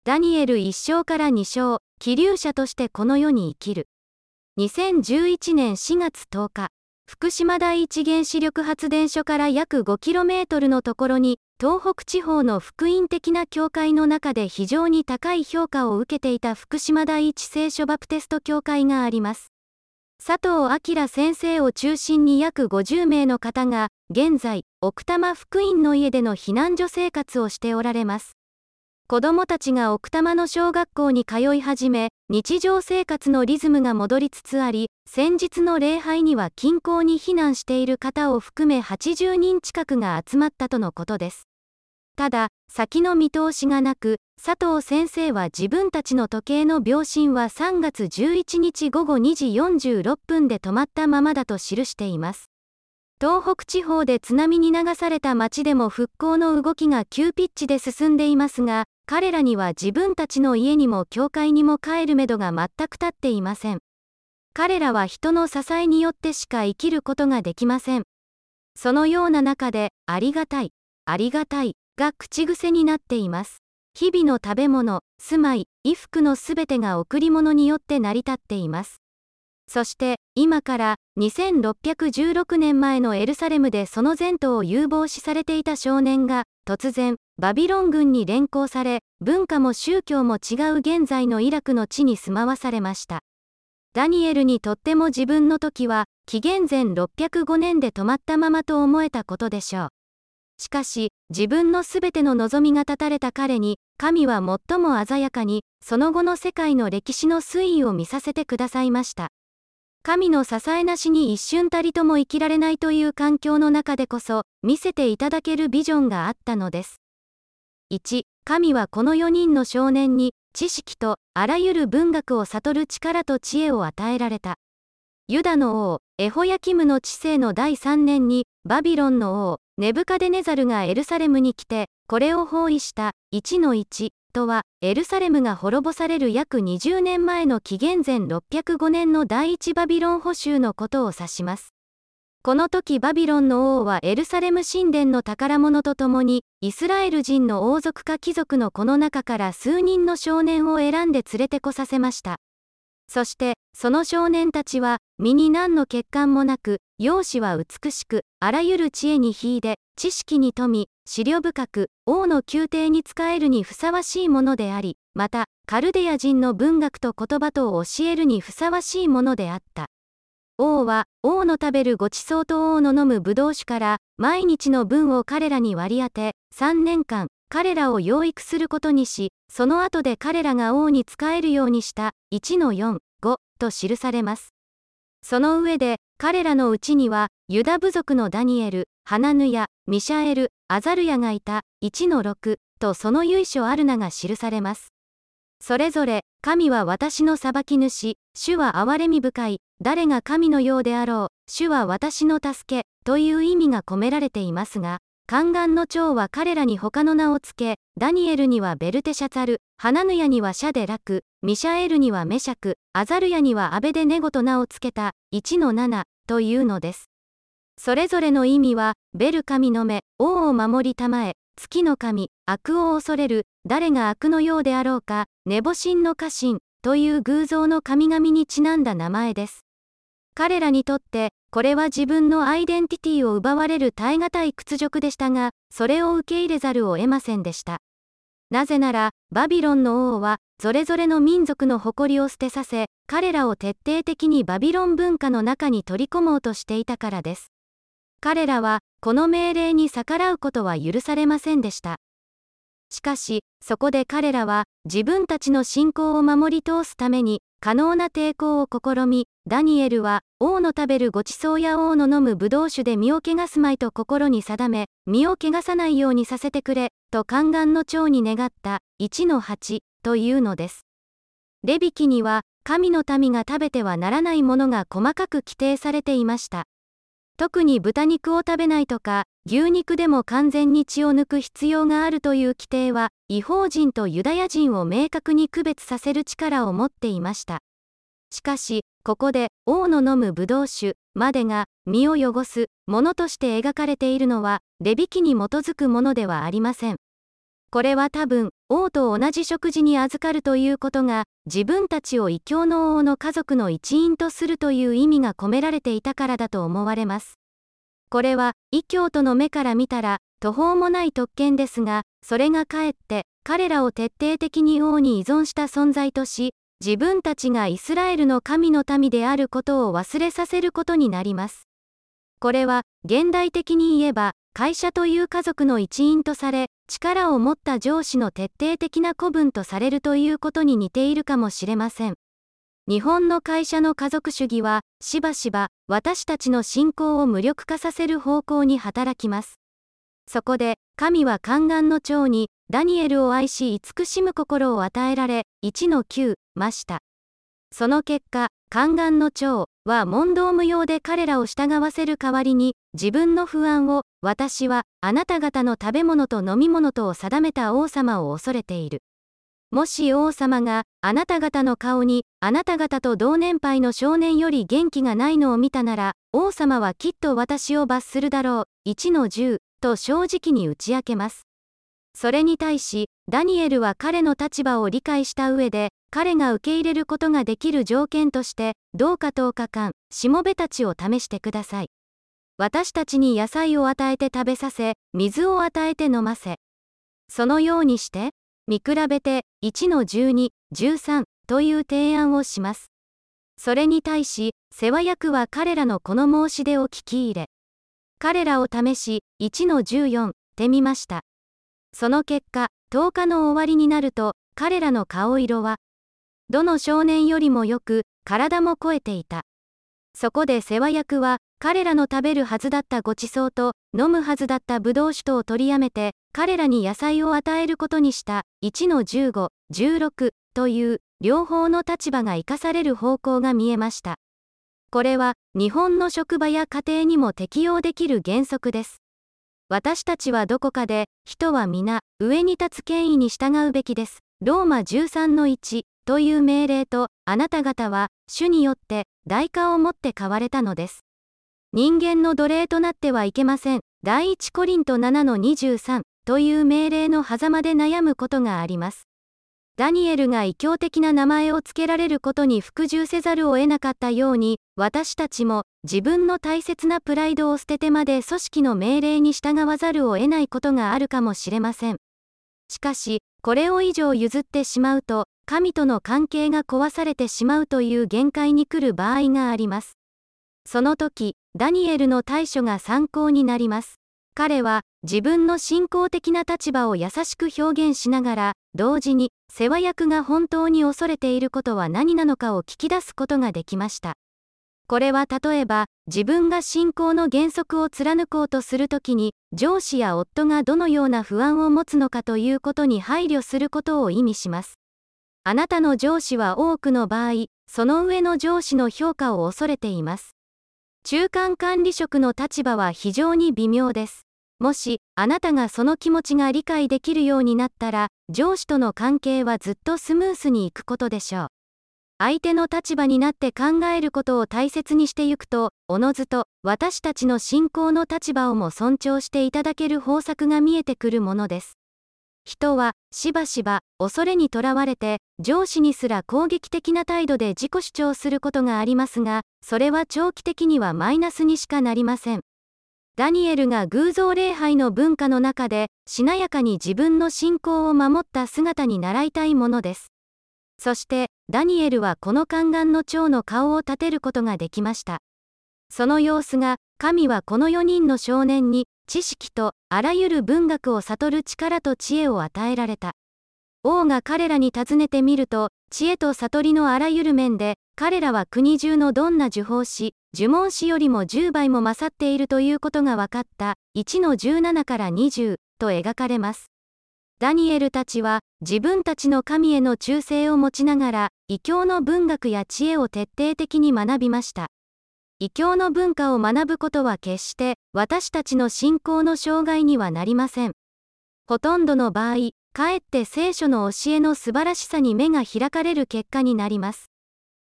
ダニエル1章から2章、希留者としてこの世に生きる。2011年4月10日、福島第一原子力発電所から約 5km のところに、東北地方の福音的な教会の中で非常に高い評価を受けていた福島第一聖書バプテスト教会があります。佐藤明先生を中心に約50名の方が、現在、奥多摩福音の家での避難所生活をしておられます。子どもたちが奥多摩の小学校に通い始め、日常生活のリズムが戻りつつあり、先日の礼拝には近郊に避難している方を含め80人近くが集まったとのことです。ただ、先の見通しがなく、佐藤先生は自分たちの時計の秒針は3月11日午後2時46分で止まったままだと記しています。東北地方で津波に流された町でも復興の動きが急ピッチで進んでいますが、彼らには自分たちの家にも教会にも帰るめどが全く立っていません。彼らは人の支えによってしか生きることができません。そのような中で、ありがたい、ありがたい、が口癖になっています。日々の食べ物、住まい、衣服のすべてが贈り物によって成り立っています。そして、今から2616年前のエルサレムでその前途を有望視されていた少年が、突然、バビロン軍に連行され、文化も宗教も違う現在のイラクの地に住まわされました。ダニエルにとっても自分の時は、紀元前605年で止まったままと思えたことでしょう。しかし、自分のすべての望みが絶たれた彼に、神は最も鮮やかに、その後の世界の歴史の推移を見させてくださいました。神の支えなしに一瞬たりとも生きられないという環境の中でこそ、見せていただけるビジョンがあったのです。1、神はこの4人の少年に、知識とあらゆる文学を悟る力と知恵を与えられた。ユダの王、エホヤキムの治世の第3年に、バビロンの王、ネブカデネザルがエルサレムに来て、これを包囲した、1-1とは、エルサレムが滅ぼされる約20年前の紀元前605年の第一バビロン捕囚のことを指します。この時バビロンの王はエルサレム神殿の宝物とともに、イスラエル人の王族か貴族のこの中から数人の少年を選んで連れてこさせました。そして、その少年たちは、身に何の欠陥もなく、容姿は美しく、あらゆる知恵に秀で、知識に富み、思慮深く、王の宮廷に仕えるにふさわしいものであり、また、カルデア人の文学と言葉とを教えるにふさわしいものであった。王は、王の食べるごちそうと王の飲む葡萄酒から、毎日の分を彼らに割り当て、3年間、彼らを養育することにし、その後で彼らが王に仕えるようにした、1-4、5と記されます。その上で、彼らのうちには、ユダ部族のダニエル、ハナヌヤ、ミシャエル、アザルヤがいた、1-6とその由緒ある名が記されます。それぞれ、神は私の裁き主、主は憐れみ深い、誰が神のようであろう、主は私の助け、という意味が込められていますが、宦官の長は彼らに他の名をつけ、ダニエルにはベルテシャツァル、ハナヌヤにはシャデラク、ミシャエルにはメシャク、アザルヤにはアベデネゴと名をつけた、1-7というのです。それぞれの意味は、ベル神の目、王を守りたまえ、月の神、悪を恐れる、誰が悪のようであろうか、ネボシンの家臣、という偶像の神々にちなんだ名前です。彼らにとって、これは自分のアイデンティティを奪われる耐え難い屈辱でしたが、それを受け入れざるを得ませんでした。なぜなら、バビロンの王は、それぞれの民族の誇りを捨てさせ、彼らを徹底的にバビロン文化の中に取り込もうとしていたからです。彼らは、この命令に逆らうことは許されませんでした。しかし、そこで彼らは、自分たちの信仰を守り通すために、可能な抵抗を試み、ダニエルは、王の食べるごちそうや王の飲む葡萄酒で身を汚すまいと心に定め、身を汚さないようにさせてくれ、と宦官の長に願った、1-8というのです。レビ記には、神の民が食べてはならないものが細かく規定されていました。特に豚肉を食べないとか、牛肉でも完全に血を抜く必要があるという規定は、異邦人とユダヤ人を明確に区別させる力を持っていました。しかし、ここで、王の飲む葡萄酒までが、身を汚すものとして描かれているのは、レビ記に基づくものではありません。 これは多分、王と同じ食事に預かるということが、自分たちを異教の王の家族の一員とするという意味が込められていたからだと思われます。これは、異教徒の目から見たら、途方もない特権ですが、それがかえって、彼らを徹底的に王に依存した存在とし、自分たちがイスラエルの神の民であることを忘れさせることになります。これは、現代的に言えば、会社という家族の一員とされ、力を持った上司の徹底的な子分とされるということに似ているかもしれません。日本の会社の家族主義は、しばしば、私たちの信仰を無力化させる方向に働きます。そこで、神は宦官の長に、ダニエルを愛し慈しむ心を与えられ、1-9ました。その結果、宦官の長は問答無用で彼らを従わせる代わりに、自分の不安を、私は、あなた方の食べ物と飲み物とを定めた王様を恐れている。もし王様が、あなた方の顔に、あなた方と同年配の少年より元気がないのを見たなら、王様はきっと私を罰するだろう、1-10と正直に打ち明けます。それに対し、ダニエルは彼の立場を理解した上で、彼が受け入れることができる条件として、どうか10日間、しもべたちを試してください。私たちに野菜を与えて食べさせ、水を与えて飲ませ。そのようにして、見比べて、1-12、13という提案をします。それに対し、世話役は彼らのこの申し出を聞き入れ、彼らを試し、1-14てみました。その結果、10日の終わりになると、彼らの顔色は、どの少年よりもよく、体も肥えていた。そこで世話役は、彼らの食べるはずだったご馳走と、飲むはずだったブドウ酒とを取りやめて、彼らに野菜を与えることにした、1-15、16という、両方の立場が生かされる方向が見えました。これは、日本の職場や家庭にも適用できる原則です。私たちはどこかで、人は皆、上に立つ権威に従うべきです。ローマ13-1という命令と、あなた方は、主によって、代価をもって買われたのです。人間の奴隷となってはいけません。第一コリント7-23という命令の狭間で悩むことがあります。ダニエルが異教的な名前を付けられることに服従せざるを得なかったように、私たちも自分の大切なプライドを捨ててまで組織の命令に従わざるを得ないことがあるかもしれません。しかし、これを以上譲ってしまうと、神との関係が壊されてしまうという限界に来る場合があります。その時、ダニエルの対処が参考になります。彼は、自分の信仰的な立場を優しく表現しながら、同時に、世話役が本当に恐れていることは何なのかを聞き出すことができました。これは例えば、自分が信仰の原則を貫こうとするときに、上司や夫がどのような不安を持つのかということに配慮することを意味します。あなたの上司は多くの場合、その上の上司の評価を恐れています。中間管理職の立場は非常に微妙です。もし、あなたがその気持ちが理解できるようになったら、上司との関係はずっとスムースにいくことでしょう。相手の立場になって考えることを大切にしてゆくと、おのずと、私たちの信仰の立場をも尊重していただける方策が見えてくるものです。人は、しばしば、恐れにとらわれて、上司にすら攻撃的な態度で自己主張することがありますが、それは長期的にはマイナスにしかなりません。ダニエルが偶像礼拝の文化の中で、しなやかに自分の信仰を守った姿に倣いたいものです。そして、ダニエルはこの宦官の長の顔を立てることができました。その様子が、神はこの4人の少年に、知識と、あらゆる文学を悟る力と知恵を与えられた。王が彼らに尋ねてみると、知恵と悟りのあらゆる面で、彼らは国中のどんな呪法師、呪文師よりも10倍も勝っているということが分かった、1-17から20と描かれます。ダニエルたちは、自分たちの神への忠誠を持ちながら、異教の文学や知恵を徹底的に学びました。異教の文化を学ぶことは決して、私たちの信仰の障害にはなりません。ほとんどの場合、かえって聖書の教えの素晴らしさに目が開かれる結果になります。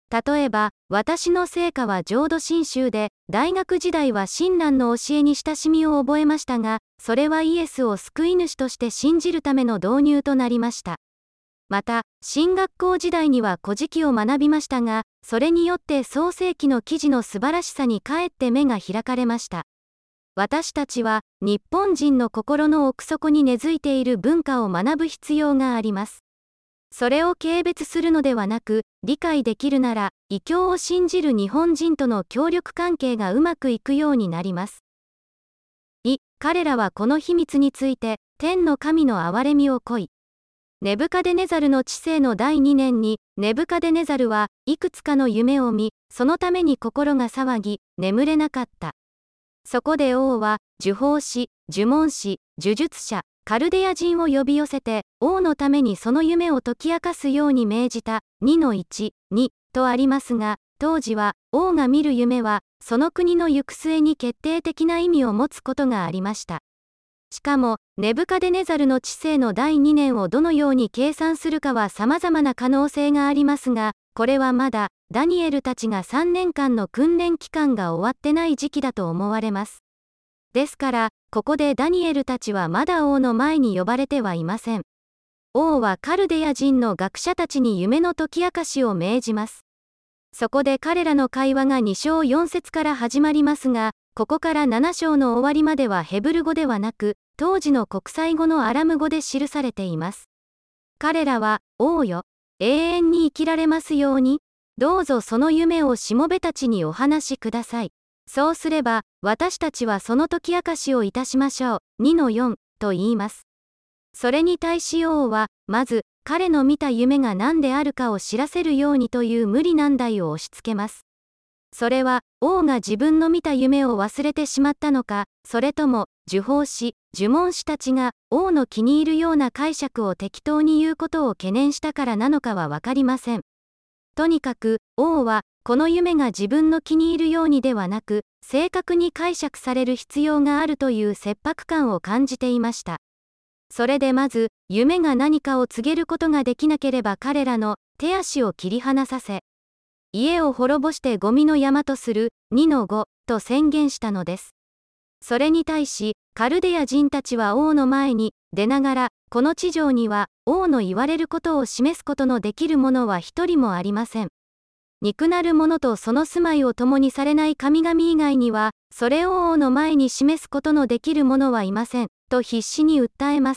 例えば、私の成果は浄土真宗で、大学時代は親鸞の教えに親しみを覚えましたが、それはイエスを救い主として信じるための導入となりました。また、神学校時代には古事記を学びましたが、それによって創世記の記事の素晴らしさにかえって目が開かれました。私たちは、日本人の心の奥底に根付いている文化を学ぶ必要があります。それを軽蔑するのではなく、理解できるなら、異教を信じる日本人との協力関係がうまくいくようになります。彼らはこの秘密について、天の神の憐れみを乞い。ネブカデネザルの治世の第2年に、ネブカデネザルはいくつかの夢を見、そのために心が騒ぎ、眠れなかった。そこで王は、呪法師、呪文師、呪術者、カルデア人を呼び寄せて、王のためにその夢を解き明かすように命じた、2-1、2とありますが、当時は、王が見る夢は、その国の行く末に決定的な意味を持つことがありました。しかも、ネブカデネザルの治世の第2年をどのように計算するかは様々な可能性がありますが、これはまだ、ダニエルたちが3年間の訓練期間が終わってない時期だと思われます。ですから、ここでダニエルたちはまだ王の前に呼ばれてはいません。王はカルデア人の学者たちに夢の解き明かしを命じます。そこで彼らの会話が2章4節から始まりますが、ここから7章の終わりまではヘブル語ではなく、当時の国際語のアラム語で記されています。彼らは、王よ、永遠に生きられますように、どうぞその夢をしもべたちにお話しください。そうすれば、私たちはその解き明かしをいたしましょう。2-4と言います。それに対し王は、まず、彼の見た夢が何であるかを知らせるようにという無理難題を押し付けます。それは、王が自分の見た夢を忘れてしまったのか、それとも、呪法師、呪文師たちが、王の気に入るような解釈を適当に言うことを懸念したからなのかはわかりません。とにかく、王は、この夢が自分の気に入るようにではなく、正確に解釈される必要があるという切迫感を感じていました。それでまず、夢が何かを告げることができなければ彼らの手足を切り離させ、家を滅ぼしてゴミの山とする、2-5と宣言したのです。それに対し、カルデア人たちは王の前に出ながら、この地上には王の言われることを示すことのできるものは一人もありません。肉なるものとその住まいを共にされない神々以外には、それを王の前に示すことのできる者はいません、と必死に訴えます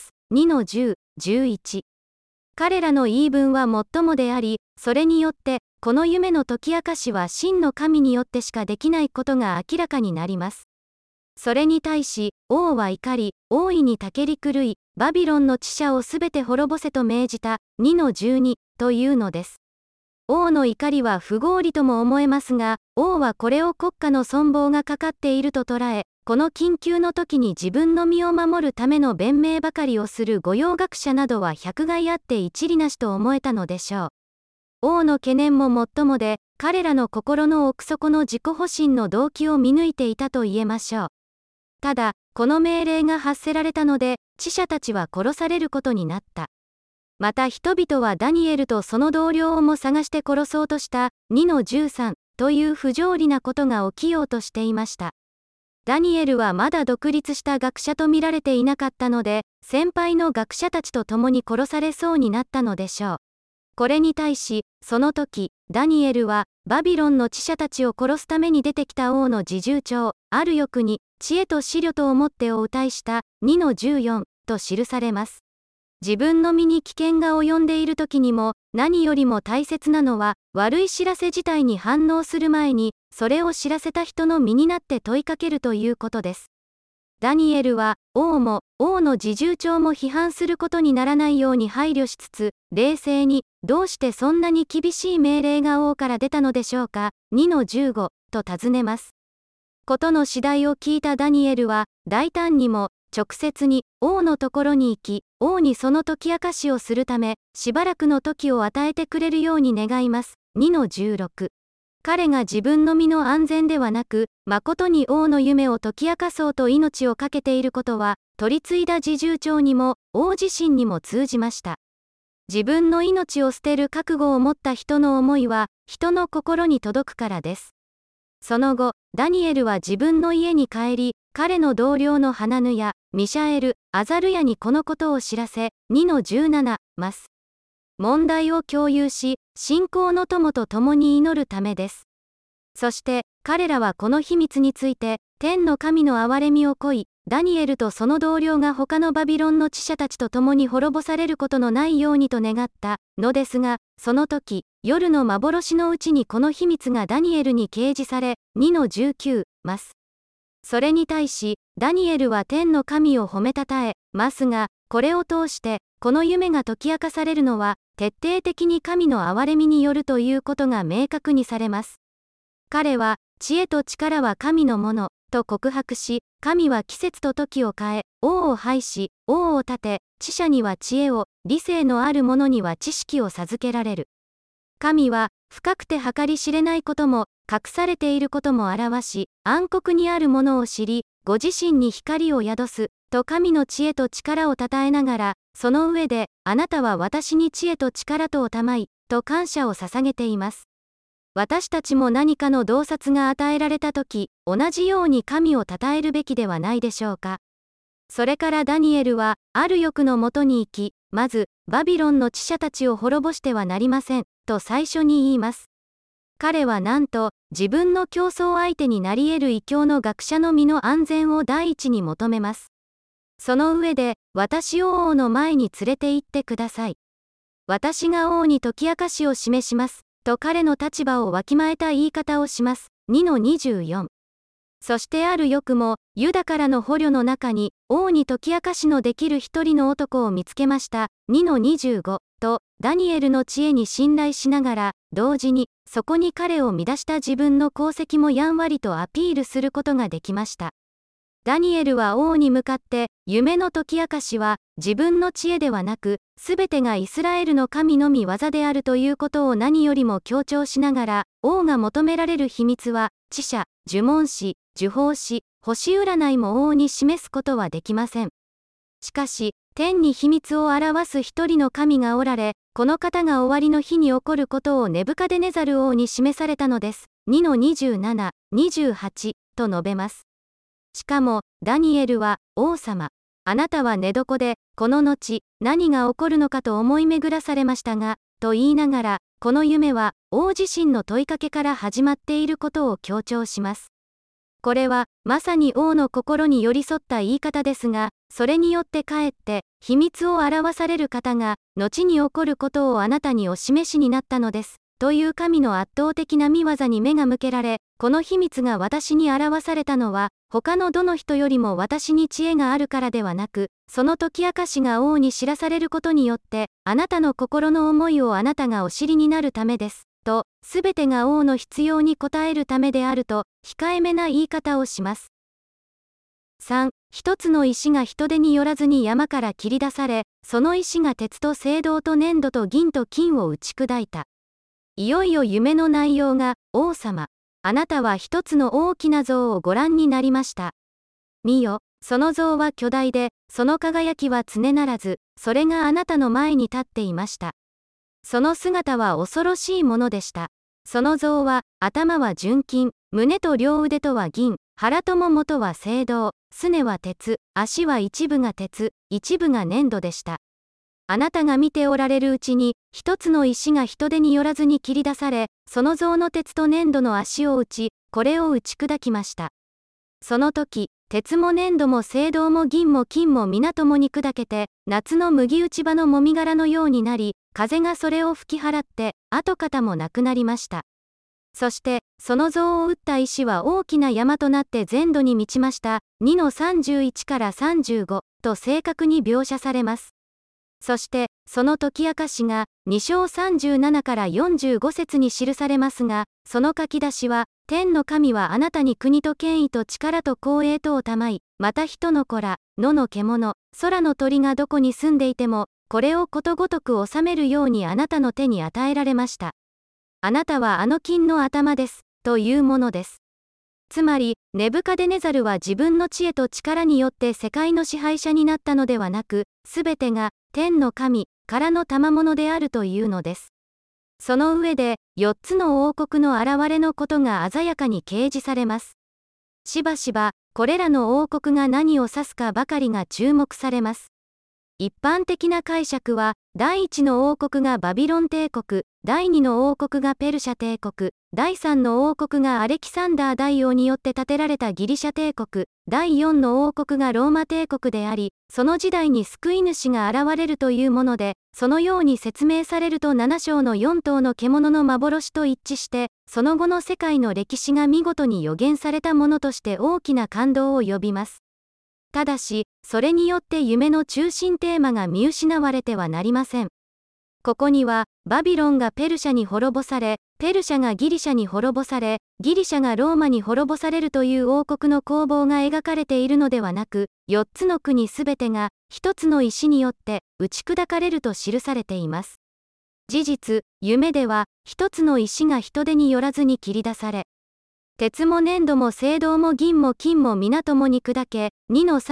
。2-10、11。彼らの言い分は最もであり、それによって、この夢の解き明かしは真の神によってしかできないことが明らかになります。それに対し、王は怒り、大いにたけり狂い、バビロンの知者をすべて滅ぼせと命じた、2-12というのです。王の怒りは不合理とも思えますが、王はこれを国家の存亡がかかっていると捉え、この緊急の時に自分の身を守るための弁明ばかりをする御用学者などは百害あって一理なしと思えたのでしょう。王の懸念ももっともで、彼らの心の奥底の自己保身の動機を見抜いていたと言えましょう。ただ、この命令が発せられたので、知者たちは殺されることになった。また人々はダニエルとその同僚をも探して殺そうとした2-13という不条理なことが起きようとしていました。ダニエルはまだ独立した学者と見られていなかったので、先輩の学者たちと共に殺されそうになったのでしょう。これに対し、その時、ダニエルは、バビロンの知者たちを殺すために出てきた王の侍従長、ある欲に、知恵と思慮とをもってを謳した2-14と記されます。自分の身に危険が及んでいる時にも、何よりも大切なのは、悪い知らせ自体に反応する前に、それを知らせた人の身になって問いかけるということです。ダニエルは、王も、王の侍従長も批判することにならないように配慮しつつ、冷静に、どうしてそんなに厳しい命令が王から出たのでしょうか、2-15と尋ねます。ことの次第を聞いたダニエルは、大胆にも、直接に、王のところに行き、王にその解き明かしをするため、しばらくの時を与えてくれるように願います。2-16。彼が自分の身の安全ではなく、誠に王の夢を解き明かそうと命を懸けていることは、取り継いだ侍従長にも、王自身にも通じました。 自分の命を捨てる覚悟を持った人の思いは、人の心に届くからです。その後、ダニエルは自分の家に帰り、彼の同僚のハナヌヤ、ミシャエル、アザルヤにこのことを知らせ、2-17ます。問題を共有し、信仰の友と共に祈るためです。そして、彼らはこの秘密について、天の神の憐れみを乞い、ダニエルとその同僚が他のバビロンの知者たちと共に滅ぼされることのないようにと願ったのですが、その時、夜の幻のうちにこの秘密がダニエルに掲示され、2-19ます。それに対し、ダニエルは天の神を褒めたたえますが、これを通して、この夢が解き明かされるのは、徹底的に神の憐れみによるということが明確にされます。彼は、知恵と力は神のもの、と告白し、神は季節と時を変え、王を廃し、王を立て、知者には知恵を、理性のある者には知識を授けられる。神は、深くて計り知れないことも、隠されていることも表し、暗黒にあるものを知り、ご自身に光を宿す、と神の知恵と力をたたえながら、その上で、あなたは私に知恵と力とをたまい、と感謝を捧げています。私たちも何かの洞察が与えられたとき、同じように神を称えるべきではないでしょうか。それからダニエルは、ある欲のもとに行き、まず、バビロンの知者たちを滅ぼしてはなりません、と最初に言います。彼はなんと、自分の競争相手になり得る異教の学者の身の安全を第一に求めます。その上で、私を王の前に連れて行ってください。私が王に解き明かしを示します。と彼の立場をわきまえた言い方をします。2-24。そしてある翌も、ユダからの捕虜の中に、王に解き明かしのできる一人の男を見つけました。2-25。と、ダニエルの知恵に信頼しながら、同時に、そこに彼を乱した自分の功績もやんわりとアピールすることができました。ダニエルは王に向かって、夢の解き明かしは、自分の知恵ではなく、すべてがイスラエルの神のみ業であるということを何よりも強調しながら、王が求められる秘密は、知者、呪文師、呪法師、星占いも王に示すことはできません。しかし、天に秘密を表す一人の神がおられ、この方が終わりの日に起こることをネブカデネザル王に示されたのです。2-27、28と述べます。しかも、ダニエルは、王様、あなたは寝床で、この後、何が起こるのかと思い巡らされましたが、と言いながら、この夢は、王自身の問いかけから始まっていることを強調します。これは、まさに王の心に寄り添った言い方ですが、それによってかえって、秘密を表される方が、後に起こることをあなたにお示しになったのです。という神の圧倒的な御業に目が向けられ、この秘密が私に表されたのは、他のどの人よりも私に知恵があるからではなく、その解き明かしが王に知らされることによって、あなたの心の思いをあなたがお知りになるためです。と、すべてが王の必要に応えるためであると、控えめな言い方をします。3. 一つの石が人手によらずに山から切り出され、その石が鉄と青銅と粘土と銀と金を打ち砕いた。いよいよ夢の内容が、王様、あなたは一つの大きな像をご覧になりました。見よ、その像は巨大で、その輝きは常ならず、それがあなたの前に立っていました。その姿は恐ろしいものでした。その像は、頭は純金、胸と両腕とは銀、腹とももとは青銅、すねは鉄、足は一部が鉄、一部が粘土でした。あなたが見ておられるうちに、一つの石が人手によらずに切り出され、その像の鉄と粘土の足を打ち、これを打ち砕きました。その時、鉄も粘土も青銅も銀も金も皆ともに砕けて、夏の麦打ち場のもみ殻のようになり、風がそれを吹き払って、跡形もなくなりました。そして、その像を打った石は大きな山となって全土に満ちました。2-31から35と正確に描写されます。そして、その解き明かしが、2-37から45節に記されますが、その書き出しは、天の神はあなたに国と権威と力と光栄とをたまい、また人の子ら、野の獣、空の鳥がどこに住んでいても、これをことごとく治めるようにあなたの手に与えられました。あなたはあの金の頭です、というものです。つまり、ネブカデネザルは自分の知恵と力によって世界の支配者になったのではなく、すべてが、天の神、 からの賜物であるというのです。その上で、4つの王国の現れのことが鮮やかに掲示されます。しばしば、これらの王国が何を指すかばかりが注目されます。一般的な解釈は、第1の王国がバビロン帝国、第2の王国がペルシャ帝国、第3の王国がアレキサンダー大王によって建てられたギリシャ帝国、第4の王国がローマ帝国であり、その時代に救い主が現れるというもので、そのように説明されると7章の4頭の獣の幻と一致して、その後の世界の歴史が見事に予言されたものとして大きな感動を呼びます。ただし、それによって夢の中心テーマが見失われてはなりません。ここには、バビロンがペルシャに滅ぼされ、ペルシャがギリシャに滅ぼされ、ギリシャがローマに滅ぼされるという王国の攻防が描かれているのではなく、4つの国すべてが、1つの石によって打ち砕かれると記されています。事実、夢では、1つの石が人手によらずに切り出され、鉄も粘土も青銅も銀も金も皆ともに砕け、2の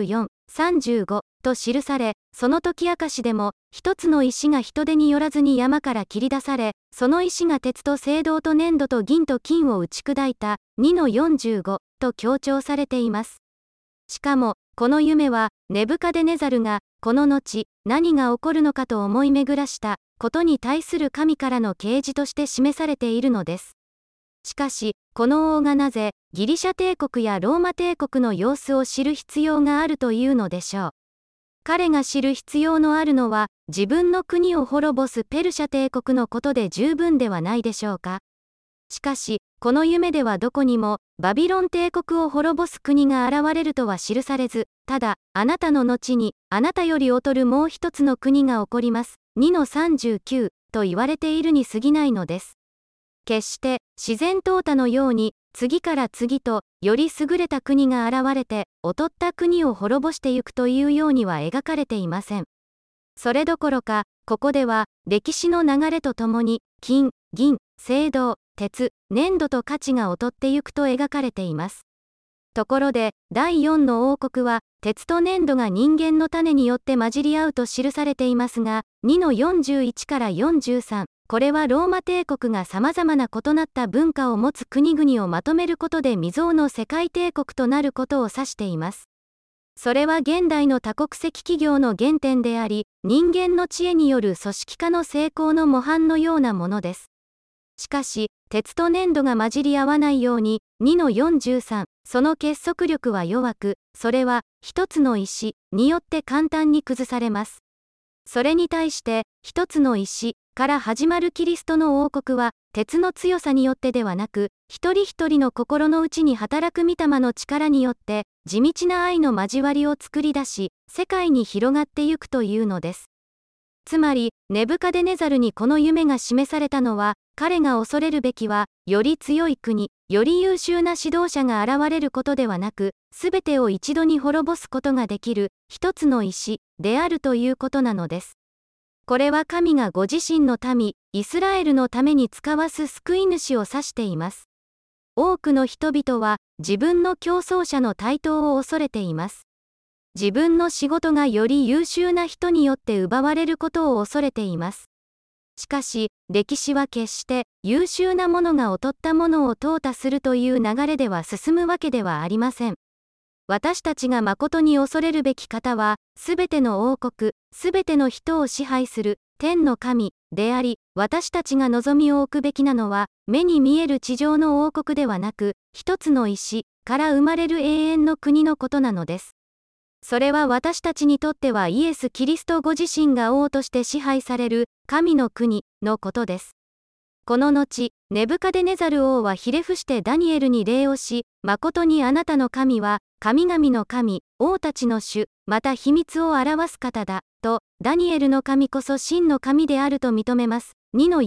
34、35と記され、その時明石でも、一つの石が人手によらずに山から切り出され、その石が鉄と青銅と粘土と銀と金を打ち砕いた、2の45と強調されています。しかも、この夢は、ネブカデネザルが、この後、何が起こるのかと思い巡らしたことに対する神からの啓示として示されているのです。しかし、この王がなぜ、ギリシャ帝国やローマ帝国の様子を知る必要があるというのでしょう。彼が知る必要のあるのは、自分の国を滅ぼすペルシャ帝国のことで十分ではないでしょうか。しかし、この夢ではどこにも、バビロン帝国を滅ぼす国が現れるとは記されず、ただ、あなたの後に、あなたより劣るもう一つの国が起こります。2の39と言われているに過ぎないのです。決して自然淘汰のように次から次とより優れた国が現れて劣った国を滅ぼしてゆくというようには描かれていません。それどころかここでは歴史の流れとともに金、銀、青銅、鉄、粘土と価値が劣ってゆくと描かれています。ところで第4の王国は鉄と粘土が人間の種によって混じり合うと記されていますが2の41から43これはローマ帝国が様々な異なった文化を持つ国々をまとめることで未曾有の世界帝国となることを指しています。それは現代の多国籍企業の原点であり、人間の知恵による組織化の成功の模範のようなものです。しかし、鉄と粘土が混じり合わないように、2の43、その結束力は弱く、それは一つの石によって簡単に崩されます。それに対して、一つの石から始まるキリストの王国は、鉄の強さによってではなく、一人一人の心の内に働く御霊の力によって、地道な愛の交わりを作り出し、世界に広がってゆくというのです。つまり、ネブカデネザルにこの夢が示されたのは、彼が恐れるべきは、より強い国、より優秀な指導者が現れることではなく、すべてを一度に滅ぼすことができる、一つの石、であるということなのです。これは神がご自身の民、イスラエルのために使わす救い主を指しています。多くの人々は、自分の競争者の台頭を恐れています。自分の仕事がより優秀な人によって奪われることを恐れています。しかし、歴史は決して優秀な者が劣った者を淘汰するという流れでは進むわけではありません。私たちが誠に恐れるべき方は、すべての王国、すべての人を支配する天の神であり、私たちが望みを置くべきなのは、目に見える地上の王国ではなく、一つの石から生まれる永遠の国のことなのです。それは私たちにとってはイエス・キリストご自身が王として支配される神の国のことです。この後、ネブカデネザル王はひれ伏してダニエルに礼をし、誠にあなたの神は、神々の神、王たちの主、また秘密を表す方だ、と、ダニエルの神こそ真の神であると認めます。2の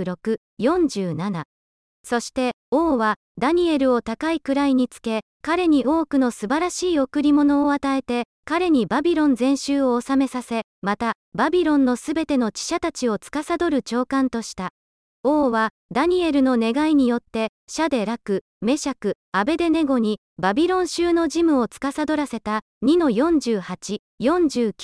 46、47。そして、王は、ダニエルを高い位につけ、彼に多くの素晴らしい贈り物を与えて、彼にバビロン全州を治めさせ、また、バビロンのすべての知者たちを司る長官とした。王は、ダニエルの願いによって、シャデラク、メシャク、アベデネゴに、バビロン州の事務を司らせた、2の48、49、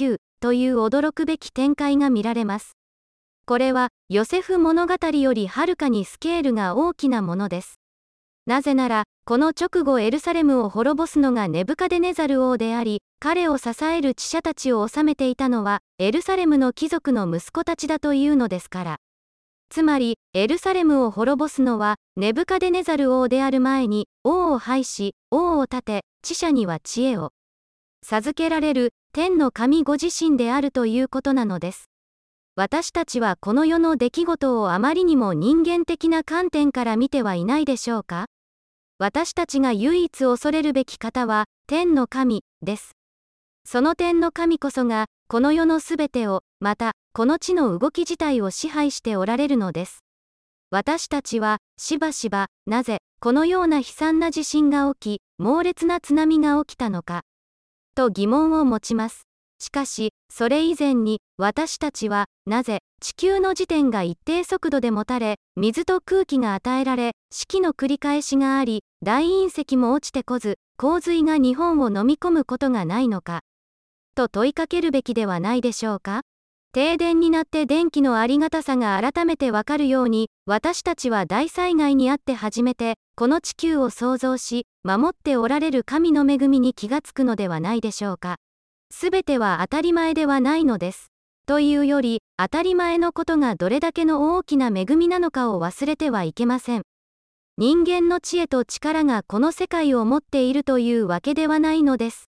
という驚くべき展開が見られます。これは、ヨセフ物語よりはるかにスケールが大きなものです。なぜなら、この直後エルサレムを滅ぼすのがネブカデネザル王であり、彼を支える知者たちを治めていたのは、エルサレムの貴族の息子たちだというのですから。つまり、エルサレムを滅ぼすのは、ネブカデネザル王である前に、王を廃し、王を立て、知者には知恵を授けられる、天の神ご自身であるということなのです。私たちはこの世の出来事をあまりにも人間的な観点から見てはいないでしょうか？私たちが唯一恐れるべき方は、天の神です。その天の神こそが、この世のすべてを、また、この地の動き自体を支配しておられるのです。私たちは、しばしば、なぜ、このような悲惨な地震が起き、猛烈な津波が起きたのか、と疑問を持ちます。しかし、それ以前に、私たちは、なぜ、地球の自転が一定速度で持たれ、水と空気が与えられ、四季の繰り返しがあり、大隕石も落ちてこず、洪水が日本を飲み込むことがないのか、と問いかけるべきではないでしょうか？停電になって電気のありがたさが改めてわかるように、私たちは大災害にあって初めて、この地球を創造し、守っておられる神の恵みに気がつくのではないでしょうか。すべては当たり前ではないのです。というより、当たり前のことがどれだけの大きな恵みなのかを忘れてはいけません。人間の知恵と力がこの世界を持っているというわけではないのです。